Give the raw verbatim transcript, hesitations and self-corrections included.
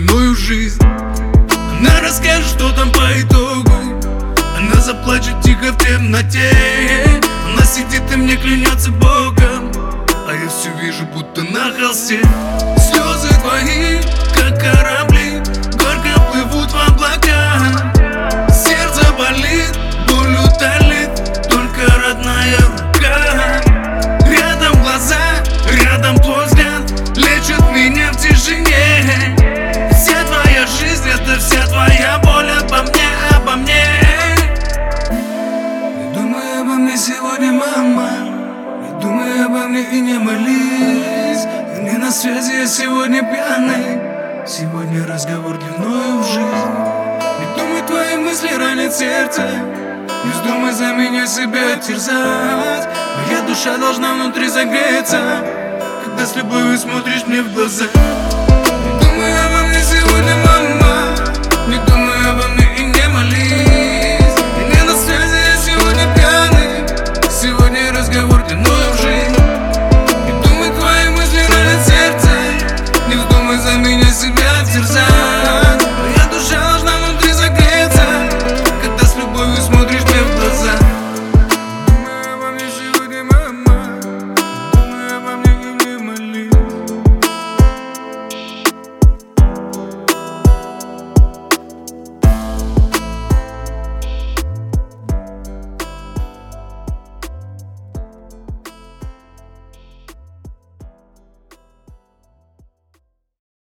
длиною в жизнь. Она расскажет, что там по итогу. Она заплачет тихо в темноте. Она сидит и мне клянется Богом, а я все вижу, будто на холсте. Слезы твои, как корабли, горько плывут в облака. Сердце болит, боль утолит только родная рука. Рядом глаза, рядом твой взгляд лечит меня в тишине. Вся твоя жизнь, это вся твоя боль обо мне, обо мне. Не думай обо мне сегодня, мама, не думай обо мне и не молись. Я не на связи, я сегодня пьяный. Сегодня разговор длиною в жизнь. Не думай, твои мысли ранят сердце. Не вздумай за меня себя терзать. Моя душа должна внутри согреться, когда с любовью смотришь мне в глаза.